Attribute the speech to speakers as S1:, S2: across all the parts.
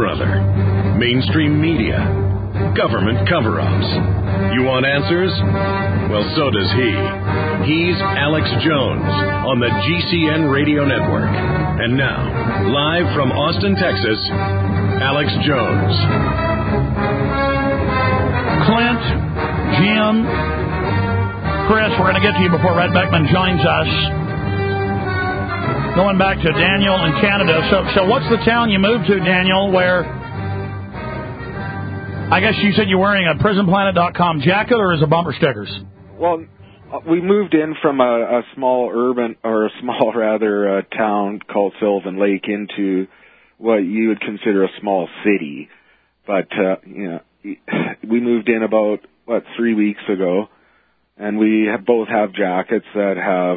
S1: brother. Mainstream media. Government cover-ups. You want answers? Well, so does he. He's Alex Jones on the GCN Radio Network. And now, live from Austin, Texas, Alex Jones.
S2: Clint, Jim, Chris, we're going to get to you before Red Beckman joins us. Going back to Daniel in Canada. So what's the town you moved to, Daniel, where I guess you said you're wearing a PrisonPlanet.com jacket, or is it bumper stickers?
S3: Well, we moved in from a small town called Sylvan Lake into what you would consider a small city. But, we moved in about, 3 weeks ago, and we both have jackets that have,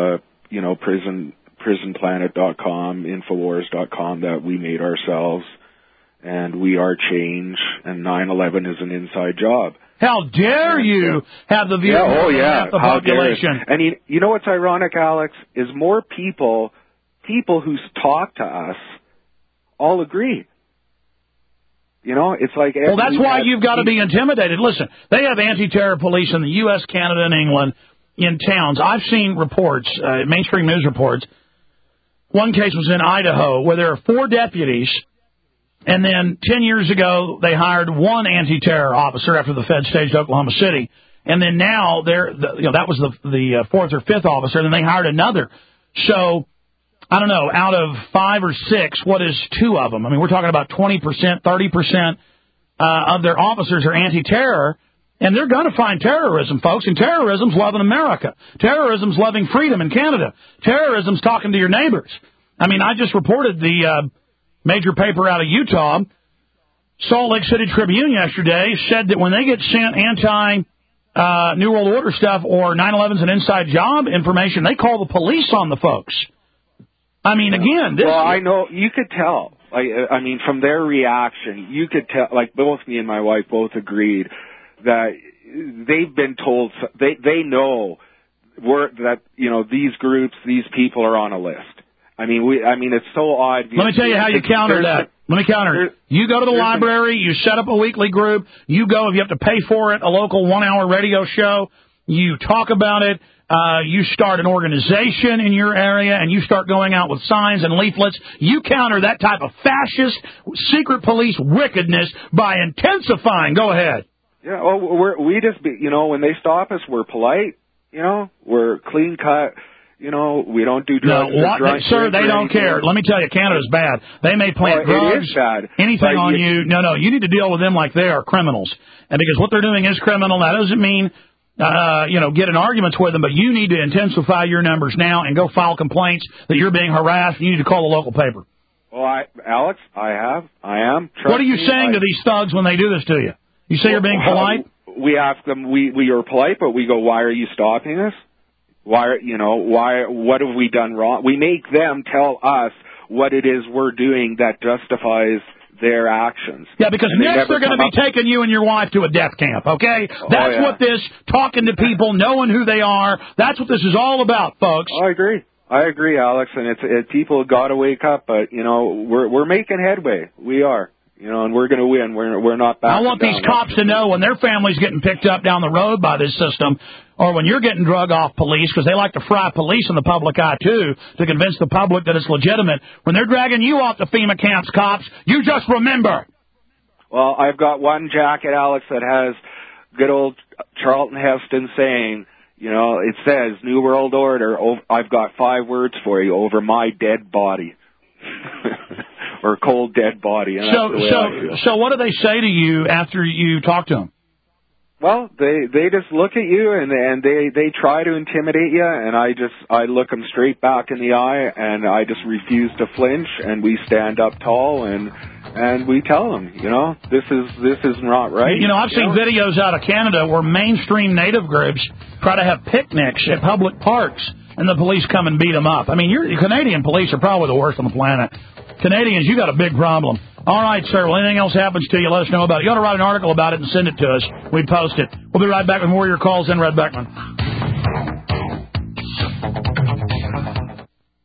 S3: PrisonPlanet.com, Infowars.com that we made ourselves, and We Are Change, and 9/11 is an inside job.
S2: How dare you have the view of the population?
S3: And you know what's ironic, Alex, is more people who talk to us all agree. It's like...
S2: Well, that's why you've got to be intimidated. Listen, they have anti-terror police in the U.S., Canada, and England in towns. I've seen reports, mainstream news reports. One case was in Idaho where there are 4 deputies, and then 10 years ago they hired one anti-terror officer after the Fed staged Oklahoma City, and then now that was the 4th or 5th officer, and then they hired another. So I don't know, out of 5 or 6, what is 2 of them? I mean, we're talking about 20%, 30% of their officers are anti-terror. And they're going to find terrorism, folks, and terrorism's loving America. Terrorism's loving freedom in Canada. Terrorism's talking to your neighbors. I mean, I just reported the major paper out of Utah, Salt Lake City Tribune yesterday, said that when they get sent anti-New World Order stuff or 9/11's an inside job information, they call the police on the folks. I mean, again, this...
S3: Well, I know, you could tell. I mean, from their reaction, you could tell, like both me and my wife both agreed that they've been told, they know that, these groups, these people are on a list. I mean, it's so odd.
S2: Let me tell you how you counter that. Let me counter it. You go to the library, you set up a weekly group, you go, if you have to pay for it, a local 1-hour radio show, you talk about it, you start an organization in your area, and you start going out with signs and leaflets. You counter that type of fascist, secret police wickedness by intensifying. Go ahead.
S3: Yeah, well, we just, when they stop us, we're polite, we're clean cut, we don't do drugs.
S2: No, sir, they don't care. Let me tell you, Canada's bad. They may plant drugs,
S3: it is bad,
S2: anything on you. No, you need to deal with them like they are criminals. And because what they're doing is criminal, that doesn't mean, get in arguments with them, but you need to intensify your numbers now and go file complaints that you're being harassed. You need to call the local paper.
S3: Well, Alex, I am.
S2: What are you saying to these thugs when they do this to you? You say you're being polite?
S3: We ask them, we are polite, but we go, why are you stopping us? What have we done wrong? We make them tell us what it is we're doing that justifies their actions.
S2: Yeah, because next they're going to be taking you and your wife to a death camp, okay? That's what this, talking to people, knowing who they are, that's what this is all about, folks.
S3: I agree, Alex, and people got to wake up, but, we're making headway. We are. And we're going to win. We're not backing
S2: I want these cops to know when their family's getting picked up down the road by this system, or when you're getting drug off police, because they like to fry police in the public eye, too, to convince the public that it's legitimate. When they're dragging you off the FEMA camps, cops, you just remember.
S3: Well, I've got one jacket, Alex, that has good old Charlton Heston saying, it says, New World Order, I've got 5 words for you, over my dead body. Or cold dead body. And
S2: so what do they say to you after you talk to them?
S3: Well, they just look at you and they try to intimidate you, and I look them straight back in the eye, and I just refuse to flinch, and we stand up tall and we tell them, this is not right.
S2: I've seen videos out of Canada where mainstream native groups try to have picnics at public parks, and the police come and beat them up. I mean, Canadian police are probably the worst on the planet. Canadians, you got a big problem. All right, sir. Well, anything else happens to you, let us know about it. You ought to write an article about it and send it to us. We post it. We'll be right back with more of your calls in. Red Beckman.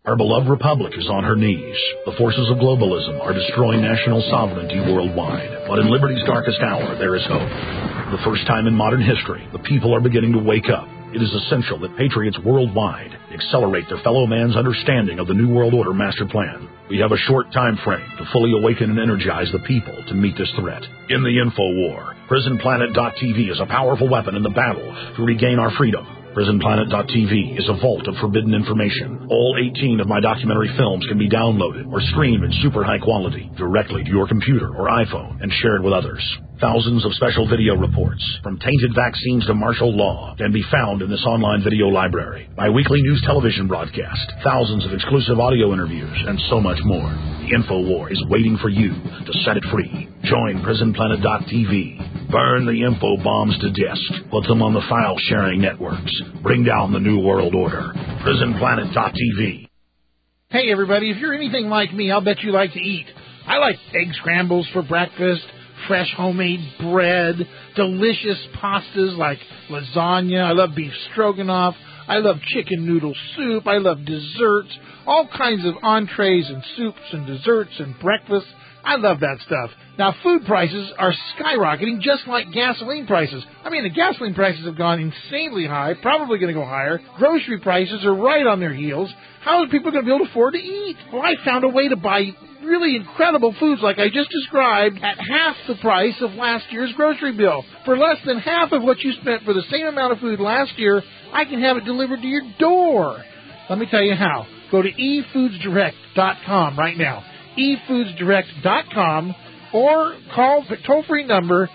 S2: Our beloved republic is on her knees. The forces of globalism are destroying national sovereignty worldwide. But in liberty's darkest hour, there is hope. For the first time in modern history, the people are beginning to wake up. It is essential that patriots worldwide accelerate their fellow man's understanding of the New World Order master plan. We have a short time frame to fully awaken and energize the people to meet this threat. In the info war, PrisonPlanet.tv is a powerful weapon in the battle to regain our freedom. PrisonPlanet.tv is a vault of forbidden information. All 18 of my documentary films can be downloaded or streamed in super high quality directly to your computer or iPhone and shared with others. Thousands of special video reports, from tainted vaccines to martial law, can be found in this online video library. My weekly news television broadcast, thousands of exclusive audio interviews, and so much more. The InfoWar is waiting for you to set it free. Join PrisonPlanet.tv. Burn the info bombs to disk. Put them on the file-sharing networks. Bring down the New World Order. PrisonPlanet.tv.
S4: Hey, everybody, if you're anything like me, I'll bet you like to eat. I like egg scrambles for breakfast, fresh homemade bread, delicious pastas like lasagna. I love beef stroganoff. I love chicken noodle soup. I love desserts, all kinds of entrees and soups and desserts and breakfasts. I love that stuff. Now, food prices are skyrocketing just like gasoline prices. I mean, the gasoline prices have gone insanely high, probably going to go higher. Grocery prices are right on their heels. How are people going to be able to afford to eat? Well, I found a way to buy really incredible foods like I just described at half the price of last year's grocery bill. For less than half of what you spent for the same amount of food last year, I can have it delivered to your door. Let me tell you how. Go to efoodsdirect.com right now. efoodsdirect.com or call the toll-free number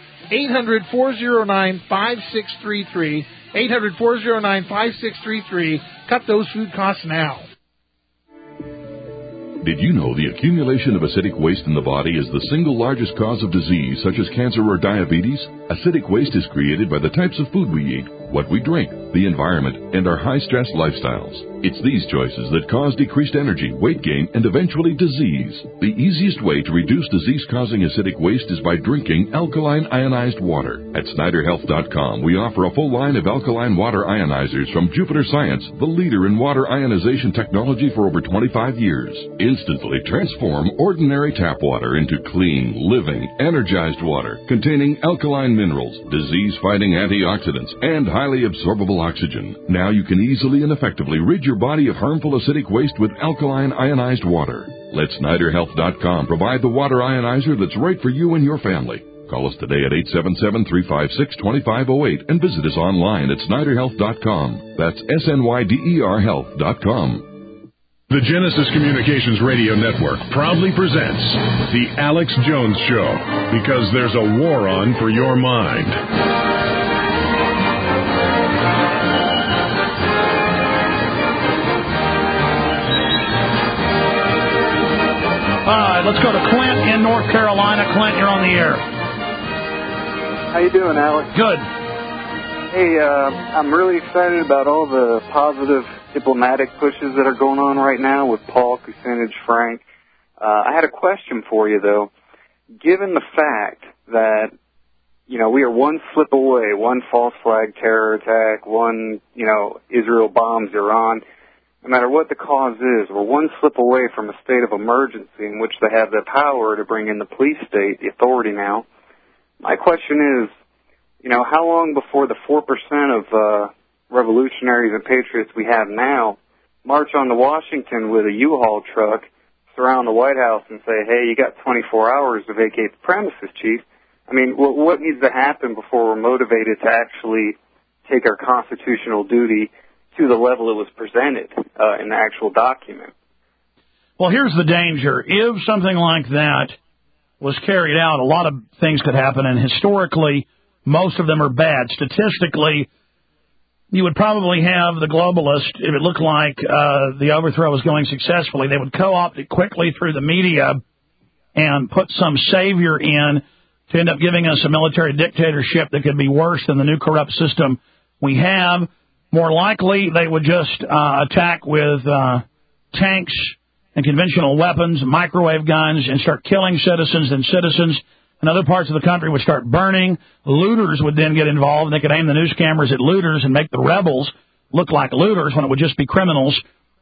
S4: 800-409-5633. 800-409-5633. Cut those food costs now.
S5: Did you know the accumulation of acidic waste in the body is the single largest cause of disease such as cancer or diabetes? Acidic waste is created by the types of food we eat, what we drink, the environment, and our high-stress lifestyles. It's these choices that cause decreased energy, weight gain, and eventually disease. The easiest way to reduce disease-causing acidic waste is by drinking alkaline ionized water. At SnyderHealth.com, we offer a full line of alkaline water ionizers from Jupiter Science, the leader in water ionization technology for over 25 years. Instantly transform ordinary tap water into clean, living, energized water containing alkaline minerals, disease-fighting antioxidants, and highly absorbable oxygen. Now you can easily and effectively rid your body of harmful acidic waste with alkaline ionized water. Let SnyderHealth.com provide the water ionizer that's right for you and your family. Call us today at 877-356-2508 and visit us online at SnyderHealth.com. That's SNYDER Health.com.
S1: The Genesis Communications Radio Network proudly presents The Alex Jones Show, because there's a war on for your mind.
S2: All right, let's go to Clint in North Carolina. Clint, you're on the air.
S6: How you doing, Alex?
S2: Good.
S6: Hey, I'm really excited about all the positive diplomatic pushes that are going on right now with Paul, Kucinich, Frank. I had a question for you, though. Given the fact that, you know, we are one slip away, one false flag terror attack, one, you know, Israel bombs Iran, no matter what the cause is, we're one slip away from a state of emergency in which they have the power to bring in the police state, the authority now. My question is, you know, how long before the 4% of revolutionaries and patriots we have now march on to Washington with a U-Haul truck, surround the White House and say, hey, you got 24 hours to vacate the premises, Chief? I mean, what needs to happen before we're motivated to actually take our constitutional duty to the level it was presented in the actual document?
S2: Well, here's the danger. If something like that was carried out, a lot of things could happen, and historically, most of them are bad. Statistically, you would probably have the globalists, if it looked like the overthrow was going successfully, they would co-opt it quickly through the media and put some savior in to end up giving us a military dictatorship that could be worse than the new corrupt system we have. More likely, they would just attack with tanks and conventional weapons, microwave guns, and start killing citizens. Then citizens in other parts of the country would start burning. Looters would then get involved, and they could aim the news cameras at looters and make the rebels look like looters when it would just be criminals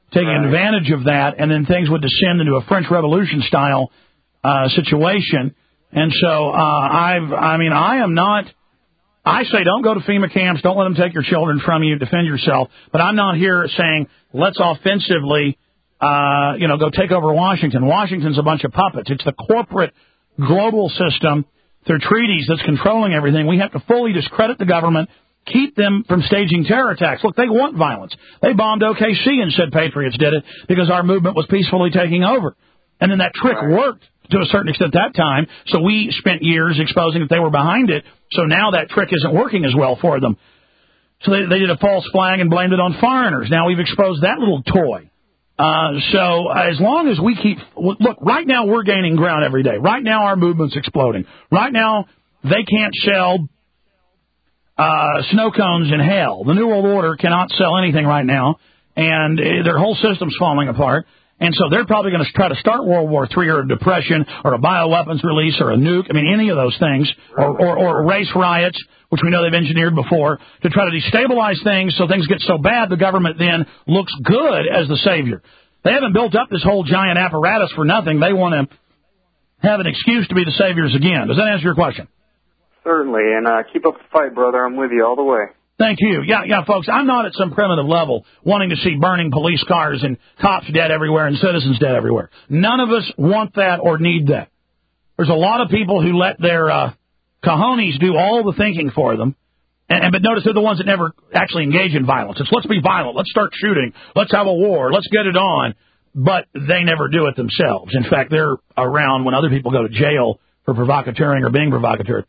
S2: taking advantage of that, and then things would descend into a French Revolution style situation. And so I am not. I say don't go to FEMA camps. Don't let them take your children from you. Defend yourself. But I'm not here saying let's offensively, go take over Washington. Washington's a bunch of puppets. It's the corporate global system through treaties that's controlling everything. We have to fully discredit the government, keep them from staging terror attacks. Look, they want violence. They bombed OKC and said patriots did it because our movement was peacefully taking over. And then that trick worked to a certain extent at that time, so we spent years exposing that they were behind it, so now that trick isn't working as well for them. So they did a false flag and blamed it on foreigners. Now we've exposed that little toy. So as long as we keep... Look, right now we're gaining ground every day. Right now our movement's exploding. Right now they can't sell snow cones in hell. The New World Order cannot sell anything right now, and their whole system's falling apart. And so they're probably going to try to start World War III or a depression or a bioweapons release or a nuke. I mean, any of those things, or race riots, which we know they've engineered before, to try to destabilize things so things get so bad the government then looks good as the savior. They haven't built up this whole giant apparatus for nothing. They want to have an excuse to be the saviors again. Does that answer your question?
S6: Certainly, and keep up the fight, brother. I'm with you all the way.
S2: Thank you. Yeah, folks, I'm not at some primitive level wanting to see burning police cars and cops dead everywhere and citizens dead everywhere. None of us want that or need that. There's a lot of people who let their cojones do all the thinking for them. But notice they're the ones that never actually engage in violence. It's let's be violent, let's start shooting, let's have a war, let's get it on. But they never do it themselves. In fact, they're around when other people go to jail for provocateuring or being provocateured.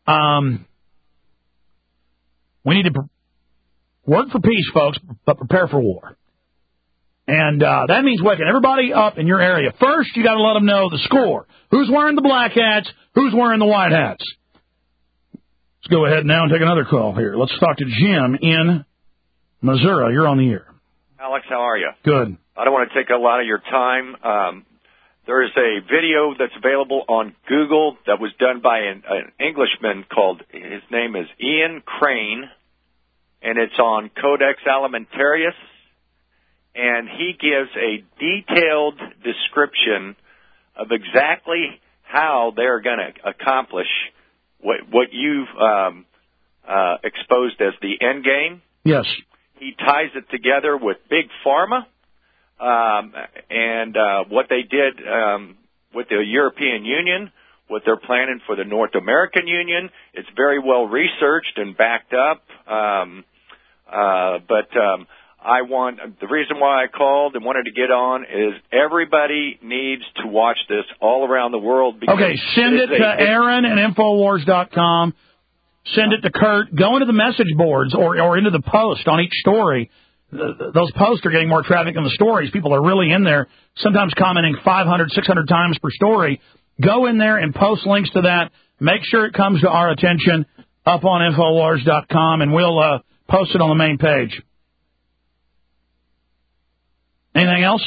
S2: We need to work for peace, folks, but prepare for war. And that means waking everybody up in your area. First, you got to let them know the score. Who's wearing the black hats? Who's wearing the white hats? Let's go ahead now and take another call here. Let's talk to Jim in Missouri. You're on the air.
S7: Alex, how are you?
S2: Good.
S7: I don't want to take a lot of your time. There is a video that's available on Google that was done by an Englishman his name is Ian Crane, and it's on Codex Alimentarius, and he gives a detailed description of exactly how they're going to accomplish what you've exposed as the end game.
S2: Yes.
S7: He ties it together with Big Pharma. And what they did with the European Union, what they're planning for the North American Union. It's very well researched and backed up. But the reason why I called and wanted to get on is everybody needs to watch this all around the world.
S2: Okay, send it to Aaron at Infowars.com. Send it to Kurt. Go into the message boards or into the post on each story. Those posts are getting more traffic than the stories. People are really in there, sometimes commenting 500, 600 times per story. Go in there and post links to that. Make sure it comes to our attention up on Infowars.com, and we'll post it on the main page. Anything else?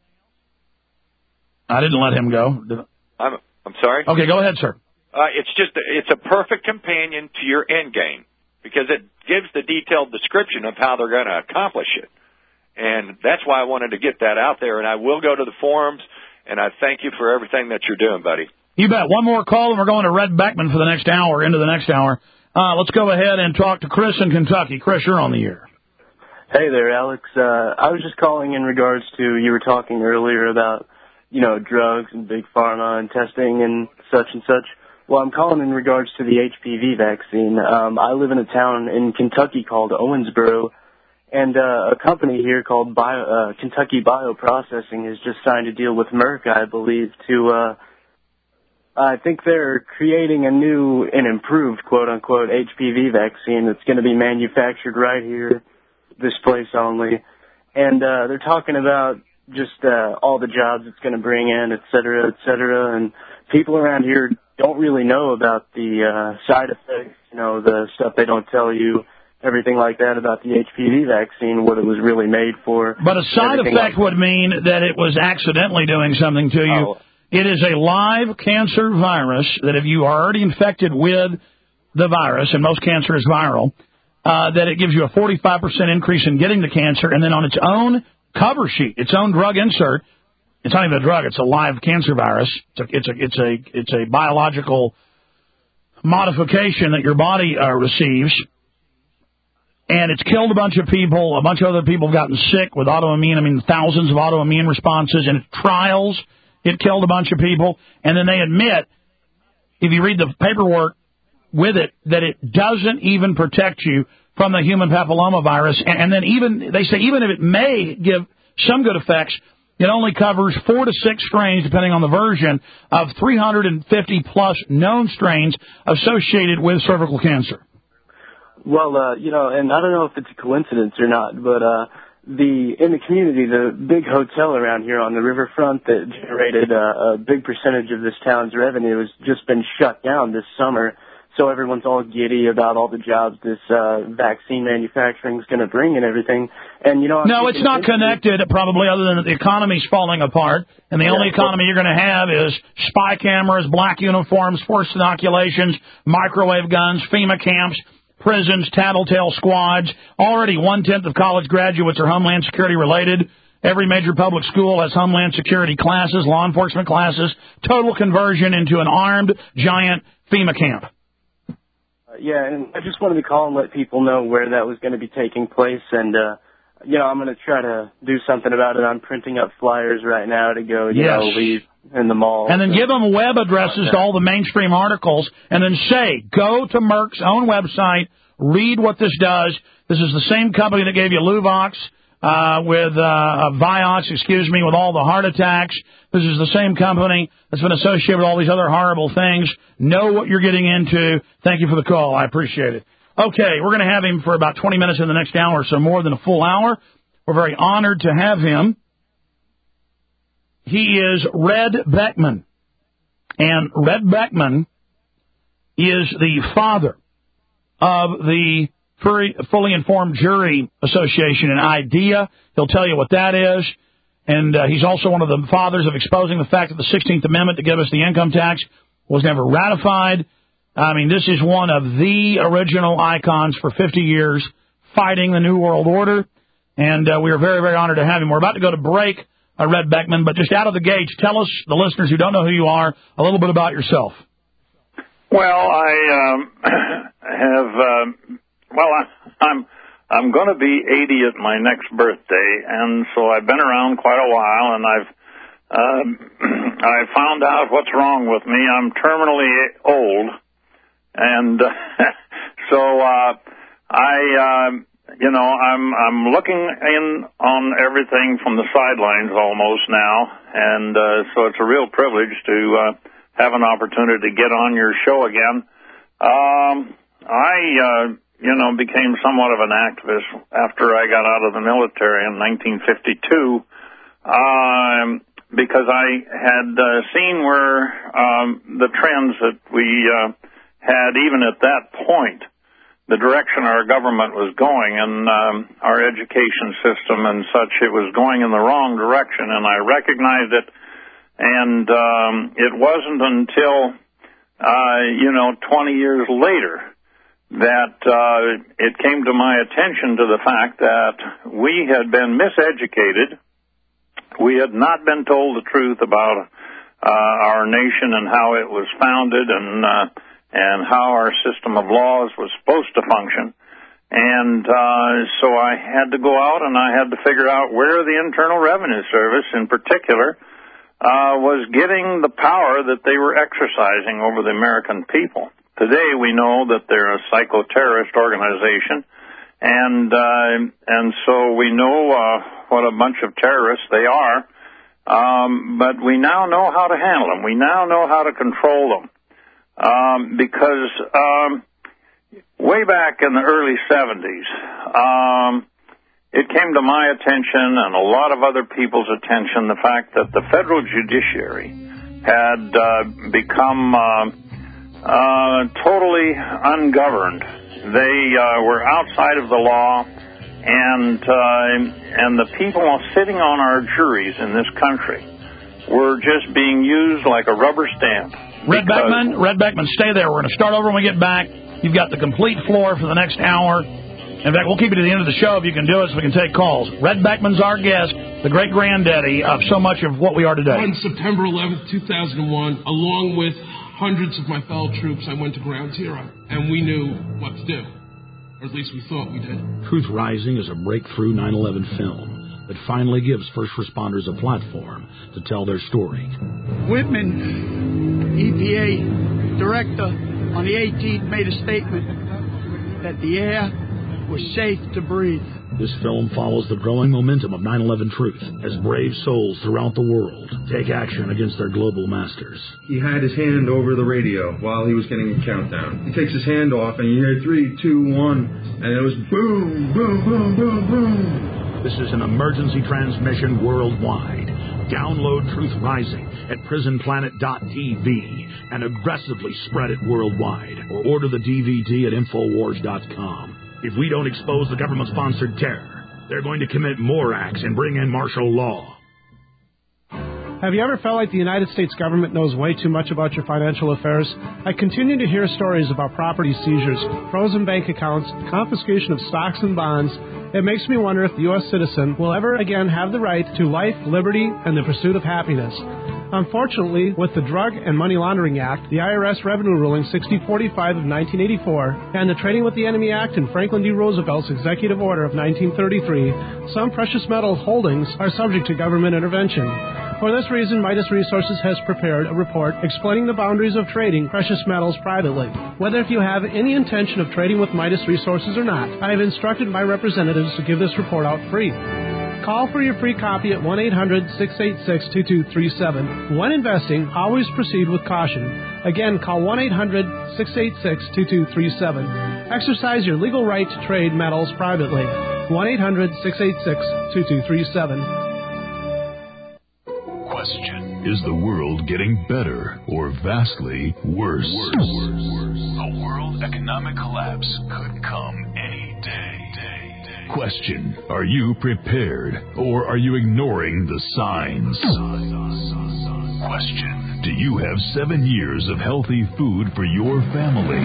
S2: I didn't let him go.
S7: I'm sorry?
S2: Okay, go ahead, sir.
S7: It's a perfect companion to your end game, because it gives the detailed description of how they're going to accomplish it. And that's why I wanted to get that out there. And I will go to the forums, and I thank you for everything that you're doing, buddy.
S2: You bet. One more call, and we're going to Red Beckman for the next hour, into the next hour. Let's go ahead and talk to Chris in Kentucky. Chris, you're on the air.
S8: Hey there, Alex. I was just calling in regards to, you were talking earlier about, drugs and big pharma and testing and such and such. Well, I'm calling in regards to the HPV vaccine. I live in a town in Kentucky called Owensboro, and a company here called Kentucky Bioprocessing has just signed a deal with Merck, I believe, to, I think they're creating a new and improved, quote-unquote, HPV vaccine that's going to be manufactured right here, this place only. And they're talking about just all the jobs it's going to bring in, et cetera, and people around here don't really know about the side effects, the stuff they don't tell you, everything like that about the HPV vaccine, what it was really made for.
S2: But a side effect would mean that it was accidentally doing something to you. Oh. It is a live cancer virus that if you are already infected with the virus, and most cancer is viral, that it gives you a 45% increase in getting the cancer, and then on its own cover sheet, its own drug insert. It's not even a drug; it's a live cancer virus. It's a biological modification that your body receives, and it's killed a bunch of people. A bunch of other people have gotten sick with autoimmune. I mean, thousands of autoimmune responses. In trials, it killed a bunch of people, and then they admit, if you read the paperwork with it, that it doesn't even protect you from the human papillomavirus. And then they say even if it may give some good effects, it only covers 4 to 6 strains, depending on the version, of 350-plus known strains associated with cervical cancer.
S8: Well, and I don't know if it's a coincidence or not, but in the community, the big hotel around here on the riverfront that generated a big percentage of this town's revenue has just been shut down this summer. So everyone's all giddy about all the jobs this vaccine manufacturing is going to bring and everything. And no,
S2: it's not connected, probably, other than the economy's falling apart. And the only economy you're going to have is spy cameras, black uniforms, forced inoculations, microwave guns, FEMA camps, prisons, tattletale squads. Already 1/10 of college graduates are Homeland Security related. Every major public school has Homeland Security classes, law enforcement classes. Total conversion into an armed, giant FEMA camp.
S8: Yeah, and I just wanted to call and let people know where that was going to be taking place, and I'm going to try to do something about it. I'm printing up flyers right now to go, leave in the mall.
S2: And then give them web addresses to all the mainstream articles, and then say, go to Merck's own website, read what this does. This is the same company that gave you Luvox, with Vioxx, with all the heart attacks. This is the same company that's been associated with all these other horrible things. Know what you're getting into. Thank you for the call. I appreciate it. Okay, we're going to have him for about 20 minutes in the next hour, so more than a full hour. We're very honored to have him. He is Red Beckman. And Red Beckman is the father of the Fully Informed Jury Association, an idea. He'll tell you what that is. And he's also one of the fathers of exposing the fact that the 16th Amendment to give us the income tax was never ratified. I mean, this is one of the original icons for 50 years fighting the New World Order. And we are very, very honored to have him. We're about to go to break, Red Beckman, but just out of the gates, tell us, the listeners who don't know who you are, a little bit about yourself.
S9: Well, I'm going to be 80 at my next birthday, and so I've been around quite a while, and I found out what's wrong with me. I'm terminally old, and so I'm looking in on everything from the sidelines almost now, and so it's a real privilege to have an opportunity to get on your show again. I became somewhat of an activist after I got out of the military in 1952, because I had seen where the trends that we had, even at that point, the direction our government was going and our education system and such, it was going in the wrong direction, and I recognized it. And it wasn't until 20 years later that it came to my attention to the fact that we had been miseducated. We had not been told the truth about our nation and how it was founded and how our system of laws was supposed to function. And so I had to go out and I had to figure out where the Internal Revenue Service in particular was getting the power that they were exercising over the American people. Today we know that they're a psycho-terrorist organization, and so we know what a bunch of terrorists they are, but we now know how to handle them. We now know how to control them, because way back in the early 70s, it came to my attention and a lot of other people's attention the fact that the federal judiciary had become totally ungoverned. They were outside of the law, and the people sitting on our juries in this country were just being used like a rubber stamp.
S2: Red Beckman, stay there. We're going to start over when we get back. You've got the complete floor for the next hour. In fact, we'll keep it to the end of the show if you can do it so we can take calls. Red Beckman's our guest, the great-granddaddy of so much of what we are today.
S10: On September 11th, 2001, along with hundreds of my fellow troops, I went to Ground Zero, and we knew what to do. Or at least we thought we did.
S2: Truth Rising is a breakthrough 9/11 film that finally gives first responders a platform to tell their story.
S11: Whitman, EPA director, on the 18th made a statement that the air was safe to breathe.
S2: This film follows the growing momentum of 9/11 truth as brave souls throughout the world take action against their global masters.
S12: He had his hand over the radio while he was getting a countdown. He takes his hand off and you hear 3, 2, 1, and it was boom, boom, boom, boom, boom.
S2: This is an emergency transmission worldwide. Download Truth Rising at prisonplanet.tv and aggressively spread it worldwide, or order the DVD at Infowars.com. If we don't expose the government-sponsored terror, they're going to commit more acts and bring in martial law.
S13: Have you ever felt like the United States government knows way too much about your financial affairs? I continue to hear stories about property seizures, frozen bank accounts, confiscation of stocks and bonds. It makes me wonder if the U.S. citizen will ever again have the right to life, liberty, and the pursuit of happiness. Unfortunately, with the Drug and Money Laundering Act, the IRS Revenue Ruling 6045 of 1984, and the Trading with the Enemy Act and Franklin D. Roosevelt's Executive Order of 1933, some precious metal holdings are subject to government intervention. For this reason, Midas Resources has prepared a report explaining the boundaries of trading precious metals privately. Whether if you have any intention of trading with Midas Resources or not, I have instructed my representatives to give this report out free. Call for your free copy at 1-800-686-2237. When investing, always proceed with caution. Again, call 1-800-686-2237. Exercise your legal right to trade metals privately. 1-800-686-2237.
S5: Question: is the world getting better or vastly worse? A world economic collapse could come any day. Question: are you prepared or are you ignoring the signs? Question: do you have 7 years of healthy food for your family?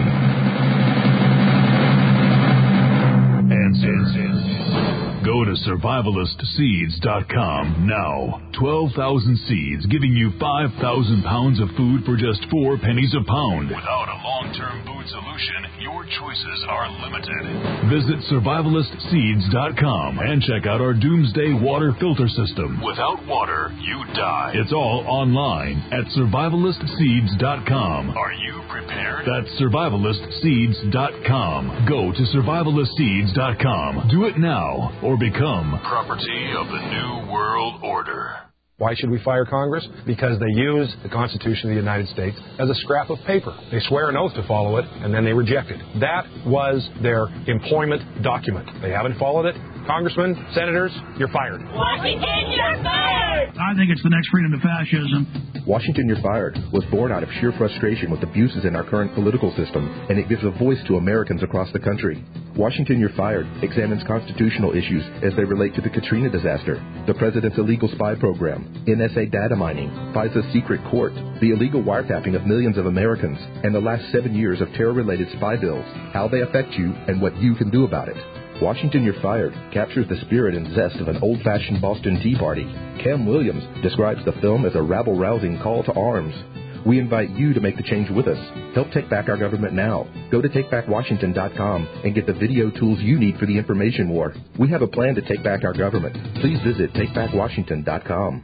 S5: Answer: go to survivalistseeds.com now. 12,000 seeds giving you 5,000 pounds of food for just 4 pennies a pound. Without a long-term food solution, your choices are limited. Visit survivalistseeds.com and check out our Doomsday Water Filter System. Without water, you die. It's all online at survivalistseeds.com. Are you prepared? That's survivalistseeds.com. Go to survivalistseeds.com. Do it now or become property of the New World Order.
S14: Why should we fire Congress? Because they use the Constitution of the United States as a scrap of paper. They swear an oath to follow it, and then they reject it. That was their employment document. They haven't followed it. Congressmen, senators, you're fired.
S15: Washington, you're fired!
S2: I think it's the next freedom to fascism.
S16: Washington, You're Fired was born out of sheer frustration with abuses in our current political system, and it gives a voice to Americans across the country. Washington, You're Fired examines constitutional issues as they relate to the Katrina disaster, the president's illegal spy program, NSA data mining, FISA's secret court, the illegal wiretapping of millions of Americans, and the last 7 years of terror-related spy bills, how they affect you, and what you can do about it. Washington, You're Fired captures the spirit and zest of an old-fashioned Boston Tea Party. Cam Williams describes the film as a rabble-rousing call to arms. We invite you to make the change with us. Help take back our government now. Go to TakeBackWashington.com and get the video tools you need for the information war. We have a plan to take back our government. Please visit TakeBackWashington.com.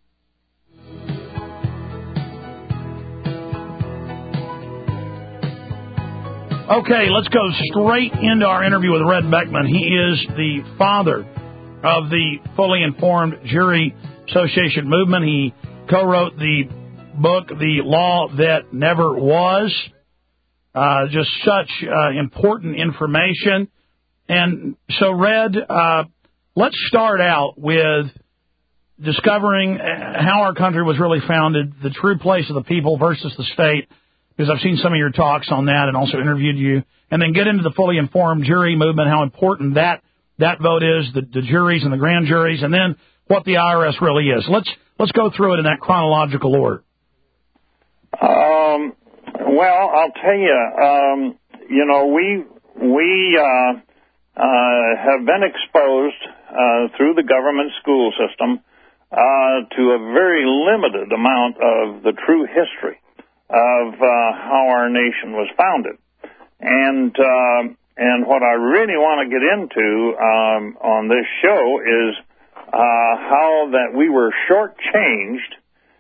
S2: Okay, let's go straight into our interview with Red Beckman. He is the father of the Fully Informed Jury Association movement. He co-wrote the book, The Law That Never Was. Just such important information. And so, Red, let's start out with discovering how our country was really founded, the true place of the people versus the state, because I've seen some of your talks on that and also interviewed you, and then get into the Fully Informed Jury movement, how important that vote is, the juries and the grand juries, and then what the IRS really is. Let's go through it in that chronological order.
S9: Well, I'll tell you, we have been exposed through the government school system to a very limited amount of the true history of how our nation was founded. And what I really want to get into on this show is how that we were shortchanged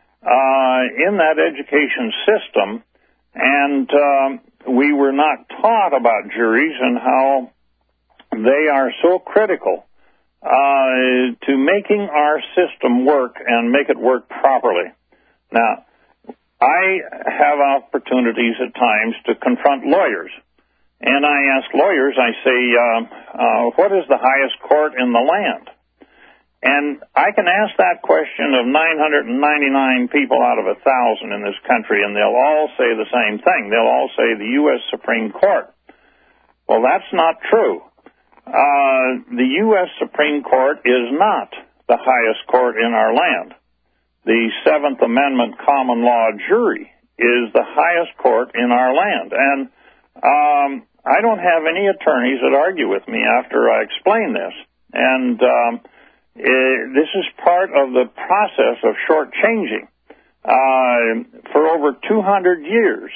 S9: in that education system, and we were not taught about juries and how they are so critical to making our system work and make it work properly. Now, I have opportunities at times to confront lawyers, and I ask lawyers, I say, what is the highest court in the land? And I can ask that question of 999 people out of 1,000 in this country, and they'll all say the same thing. They'll all say the U.S. Supreme Court. Well, that's not true. The U.S. Supreme Court is not the highest court in our land. The Seventh Amendment common law jury is the highest court in our land. And I don't have any attorneys that argue with me after I explain this. And this is part of the process of shortchanging. For over 200 years,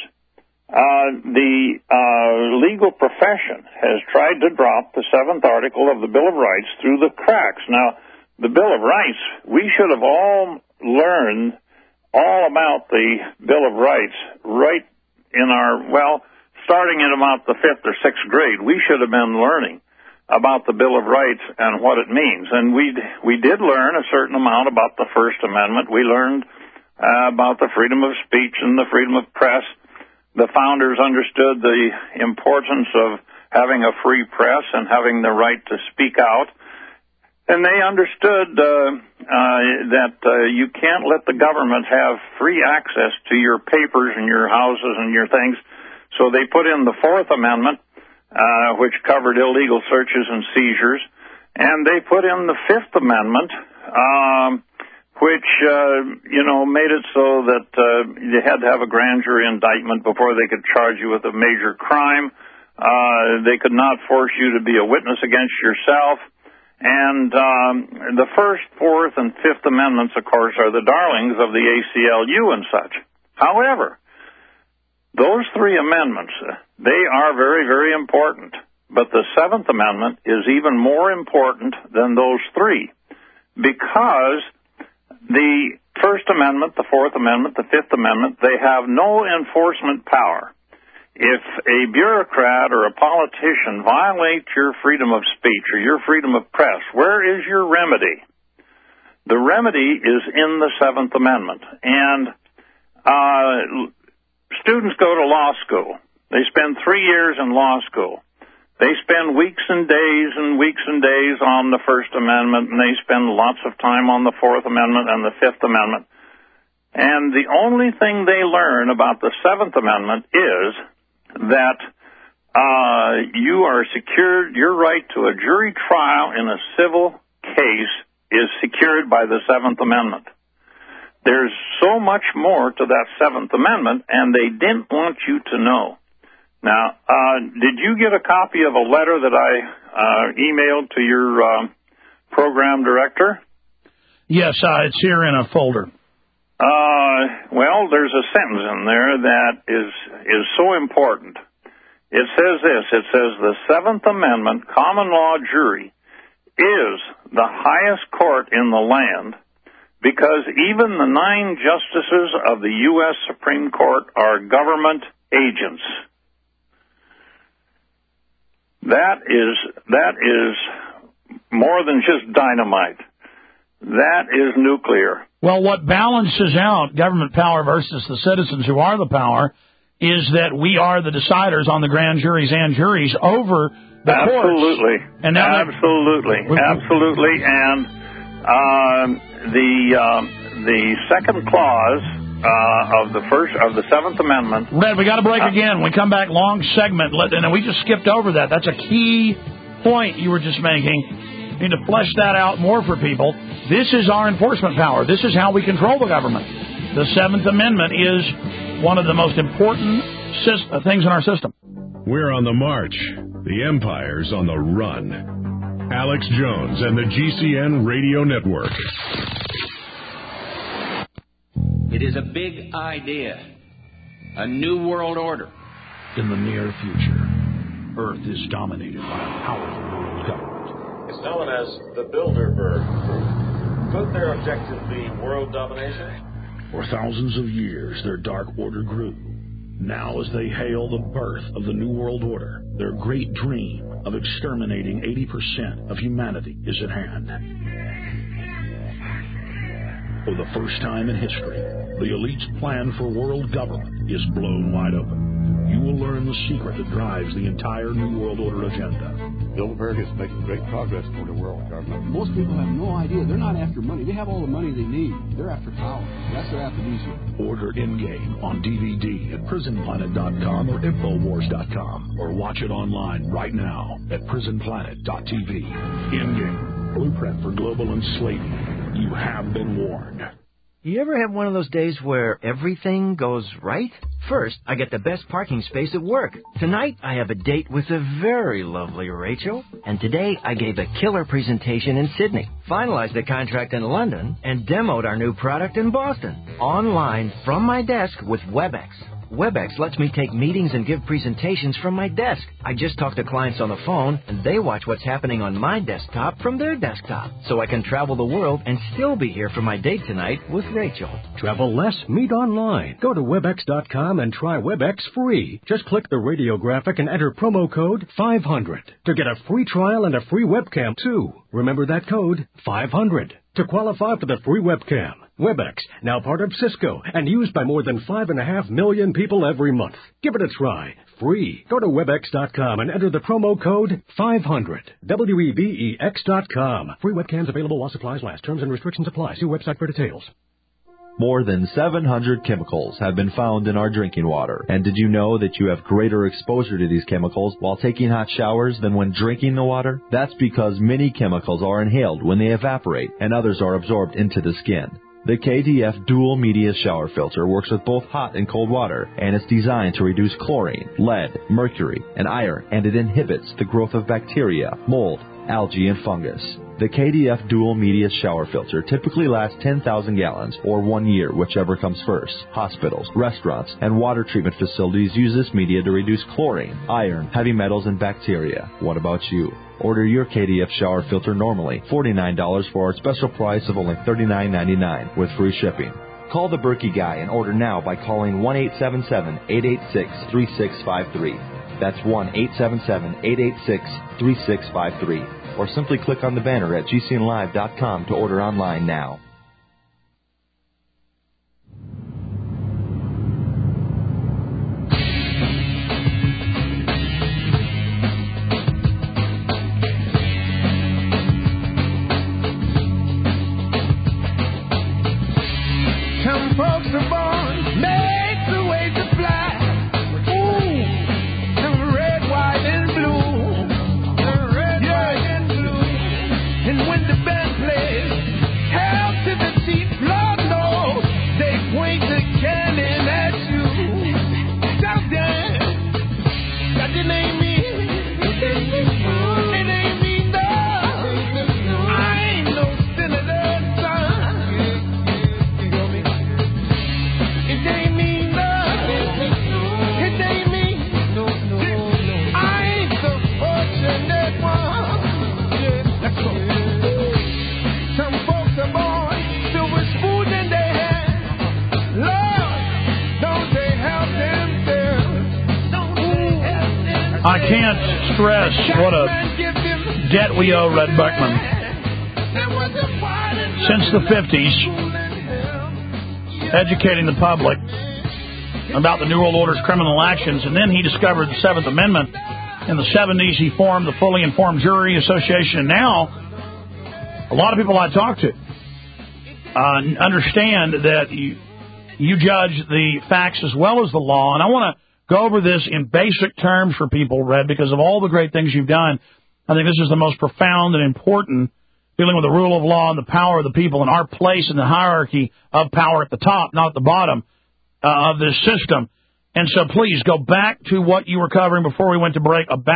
S9: the legal profession has tried to drop the 7th article of the Bill of Rights through the cracks. Now, the Bill of Rights, we should have all learned all about the Bill of Rights right in our, well, starting in about the 5th or 6th grade. We should have been learning about the Bill of Rights and what it means. And we did learn a certain amount about the First Amendment. We learned about the freedom of speech and the freedom of press. The founders understood the importance of having a free press and having the right to speak out. And they understood that you can't let the government have free access to your papers and your houses and your things. So they put in the Fourth Amendment, which covered illegal searches and seizures. And they put in the Fifth Amendment, which, made it so that you had to have a grand jury indictment before they could charge you with a major crime. They could not force you to be a witness against yourself. And the First, Fourth, and Fifth Amendments, of course, are the darlings of the ACLU and such. However, those three amendments, they are very, very important. But the Seventh Amendment is even more important than those three, because the First Amendment, the Fourth Amendment, the Fifth Amendment, they have no enforcement power. If a bureaucrat or a politician violates your freedom of speech or your freedom of press, where is your remedy? The remedy is in the Seventh Amendment. And students go to law school. They spend 3 years in law school. They spend weeks and days on the First Amendment, and they spend lots of time on the Fourth Amendment and the Fifth Amendment. And the only thing they learn about the Seventh Amendment is that you are secured, your right to a jury trial in a civil case is secured by the Seventh Amendment. There's so much more to that Seventh Amendment, and they didn't want you to know. Now, did you get a copy of a letter that I emailed to your program director?
S2: Yes, it's here in a folder.
S9: Well, there's a sentence in there that is so important. It says this. It says the Seventh Amendment common law jury is the highest court in the land because even the 9 justices of the U.S. Supreme Court are government agents. That is more than just dynamite. That is nuclear.
S2: Well, what balances out government power versus the citizens who are the power is that we are the deciders on the grand juries and juries over the courts.
S9: Absolutely. And absolutely. And the second clause of the Seventh Amendment.
S2: Red, we got to break again. When we come back, long segment, and we just skipped over that. That's a key point you were just making. We need to flesh that out more for people. This is our enforcement power. This is how we control the government. The Seventh Amendment is one of the most important things in our system.
S1: We're on the march. The empire's on the run. Alex Jones and the GCN Radio Network.
S17: It is a big idea. A new world order.
S2: In the near future, Earth is dominated by a powerful world government.
S18: It's known as the Bilderberg Group. Could their objective be world domination?
S2: For thousands of years, their dark order grew. Now, as they hail the birth of the New World Order, their great dream of exterminating 80% of humanity is at hand. For the first time in history, the elite's plan for world government is blown wide open. You will learn the secret that drives the entire New World Order agenda.
S19: Bilderberg is making great progress toward a world government. Most people have no idea. They're not after money. They have all the money they need. They're after power. That's their aphrodisiac.
S2: Order Endgame on DVD at PrisonPlanet.com or Infowars.com, or watch it online right now at PrisonPlanet.tv. Endgame, blueprint for global enslavement. You have been warned.
S20: You ever have one of those days where everything goes right? First, I get the best parking space at work. Tonight, I have a date with a very lovely Rachel. And today, I gave a killer presentation in Sydney, finalized the contract in London, and demoed our new product in Boston. Online, from my desk with WebEx. WebEx lets me take meetings and give presentations from my desk. I just talk to clients on the phone, and they watch what's happening on my desktop from their desktop. So I can travel the world and still be here for my date tonight with Rachel.
S21: Travel less, meet online. Go to Webex.com and try Webex free. Just click the radio graphic and enter promo code 500 to get a free trial and a free webcam, too. Remember that code, 500, to qualify for the free webcam. Webex, now part of Cisco, and used by more than 5.5 million people every month. Give it a try. Free. Go to Webex.com and enter the promo code 500. WEBEX.com. Free webcams available while supplies last. Terms and restrictions apply. See website for details.
S22: More than 700 chemicals have been found in our drinking water. And did you know that you have greater exposure to these chemicals while taking hot showers than when drinking the water? That's because many chemicals are inhaled when they evaporate, and others are absorbed into the skin. The KDF Dual Media Shower Filter works with both hot and cold water, and it's designed to reduce chlorine, lead, mercury, and iron, and it inhibits the growth of bacteria, mold, algae, and fungus. The KDF Dual Media Shower Filter typically lasts 10,000 gallons, or 1 year, whichever comes first. Hospitals, restaurants, and water treatment facilities use this media to reduce chlorine, iron, heavy metals, and bacteria. What about you? Order your KDF shower filter normally, $49 for our special price of only $39.99 with free shipping. Call the Berkey Guy and order now by calling 1-877-886-3653. That's 1-877-886-3653. Or simply click on the banner at GCNlive.com to order online now.
S15: Some folks are born made the way to fly. Ooh, some red, white, and blue. Red, white, and blue. And when the band plays, hell to the seat, Lord knows they point the cannon at you. Stop that. That didn't ain't me. It ain't me, no. I ain't no senator's son. It ain't me, no. It ain't me. I ain't the fortunate one. Yeah, let's go. Some folks are born silver spoon in their hand. Lord, don't they help themselves?
S2: I can't stress what a debt we owe Red Buckman. Since the 50s, educating the public about the New World Order's criminal actions, and then he discovered the Seventh Amendment. In the 70s, he formed the Fully Informed Jury Association, and now a lot of people I talk to understand that you judge the facts as well as the law, and I want to go over this in basic terms for people, Red, because of all the great things you've done. I think this is the most profound and important, dealing with the rule of law and the power of the people and our place in the hierarchy of power at the top, not at the bottom of this system. And so please go back to what you were covering before we went to break about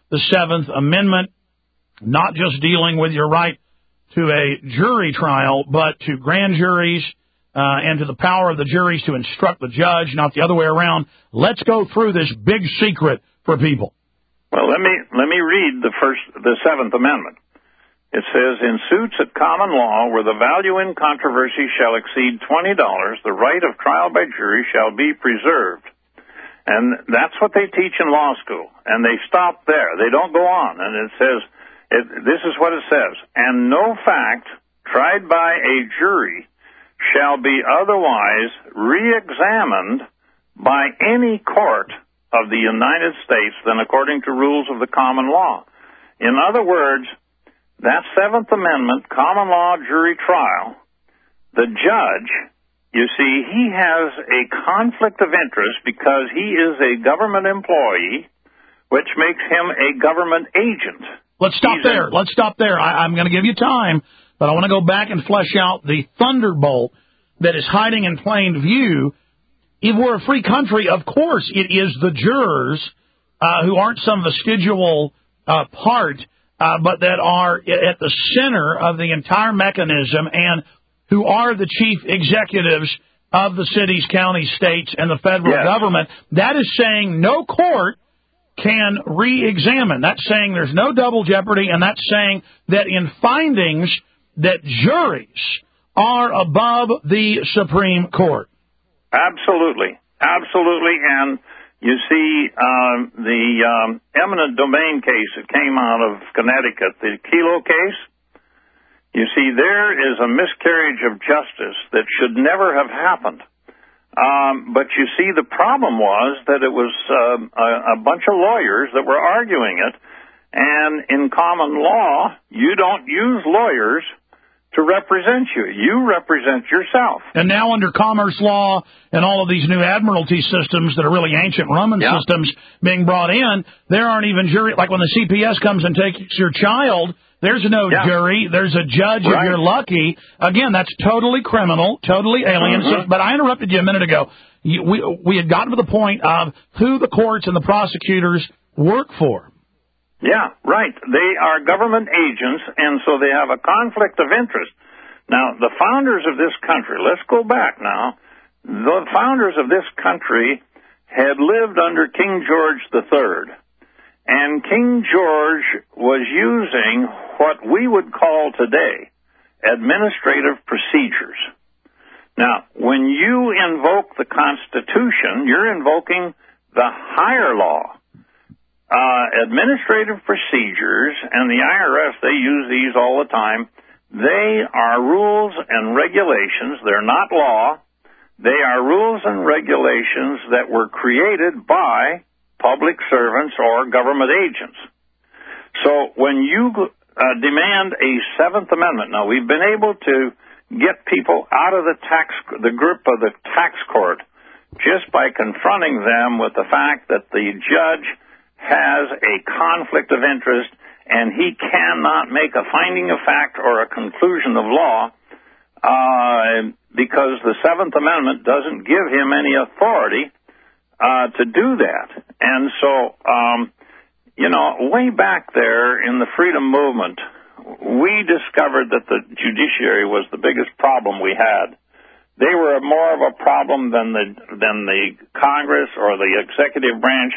S2: the Seventh Amendment, not just dealing with your right to a jury trial, but to grand juries and to the power of the juries to instruct the judge, not the other way around. Let's go through this big secret for people.
S9: Well, let me read the Seventh Amendment. It says, in suits at common law where the value in controversy shall exceed $20, the right of trial by jury shall be preserved. And that's what they teach in law school. And they stop there. They don't go on. And it says, this is what it says, and no fact tried by a jury shall be otherwise re-examined by any court of the United States than according to rules of the common law. In other words, that Seventh Amendment common law jury trial, the judge, you see, he has a conflict of interest because he is a government employee, which makes him a government agent.
S2: Let's stop there. I'm going to give you time, but I want to go back and flesh out the thunderbolt that is hiding in plain view. If we're a free country, of course it is the jurors who aren't some vestigial part, but that are at the center of the entire mechanism and who are the chief executives of the cities, counties, states, and the federal government. That is saying no court can re-examine. That's saying there's no double jeopardy, and that's saying that in findings that juries are above the Supreme Court.
S9: Absolutely. And you see, the eminent domain case that came out of Connecticut, the Kelo case, you see, there is a miscarriage of justice that should never have happened. But you see, the problem was that it was a bunch of lawyers that were arguing it, and in common law, you don't use lawyers to represent you. You represent yourself.
S2: And now under commerce law and all of these new admiralty systems that are really ancient Roman systems being brought in, there aren't even jury. Like when the CPS comes and takes your child, there's no jury. There's a judge if you're lucky. Again, that's totally criminal, totally alien. So, but I interrupted you a minute ago. We had gotten to the point of who the courts and the prosecutors work for.
S9: Yeah, right. They are government agents, and so they have a conflict of interest. Now, the founders of this country, let's go back now. The founders of this country had lived under King George III, and King George was using what we would call today administrative procedures. Now, when you invoke the Constitution, you're invoking the higher law. Administrative procedures, and the IRS, they use these all the time. They are rules and regulations. They're not law. They are rules and regulations that were created by public servants or government agents. So when you demand a Seventh Amendment, now we've been able to get people out of the grip of the tax court just by confronting them with the fact that the judge has a conflict of interest and he cannot make a finding of fact or a conclusion of law because the Seventh Amendment doesn't give him any authority to do that. And so, way back there in the freedom movement, we discovered that the judiciary was the biggest problem we had. They were more of a problem than the Congress or the executive branch.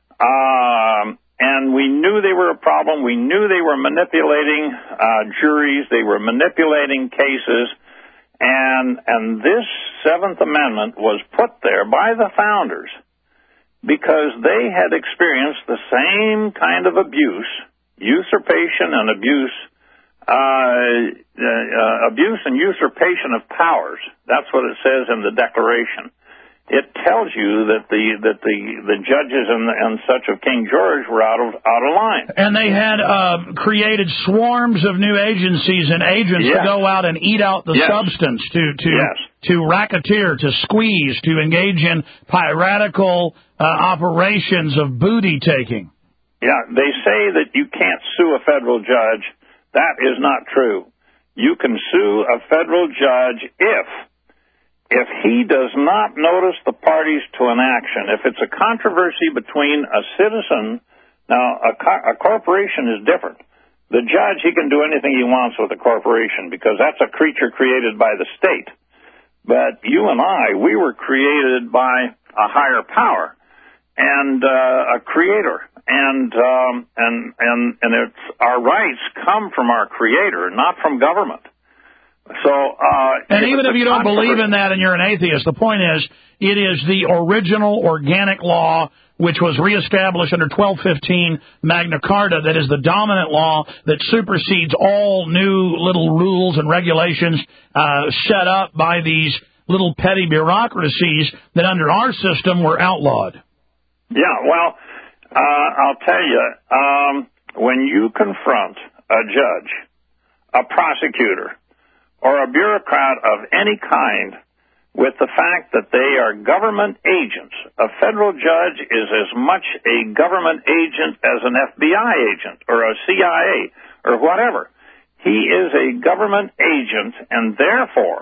S9: And we knew they were a problem. We knew they were manipulating juries. They were manipulating cases. And this Seventh Amendment was put there by the founders because they had experienced the same kind of abuse, usurpation and abuse and usurpation of powers. That's what it says in the Declaration. It tells you that the judges and such of King George were out of line.
S2: And they had created swarms of new agencies and agents to go out and eat out the substance, to racketeer, to squeeze, to engage in piratical operations of booty taking.
S9: Yeah, they say that you can't sue a federal judge. That is not true. You can sue a federal judge if he does not notice the parties to an action, if it's a controversy between a citizen Now, a corporation is different. The judge, he can do anything he wants with a corporation because that's a creature created by the state. But you and I, we were created by a higher power and a creator, and it's our rights come from our creator, not from government. So,
S2: and even if you don't believe in that and you're an atheist, the point is, it is the original organic law which was reestablished under 1215 Magna Carta that is the dominant law that supersedes all new little rules and regulations set up by these little petty bureaucracies that under our system were outlawed.
S9: Yeah, well, I'll tell you, when you confront a judge, a prosecutor, or a bureaucrat of any kind with the fact that they are government agents, a federal judge is as much a government agent as an FBI agent or a CIA or whatever. He is a government agent, and therefore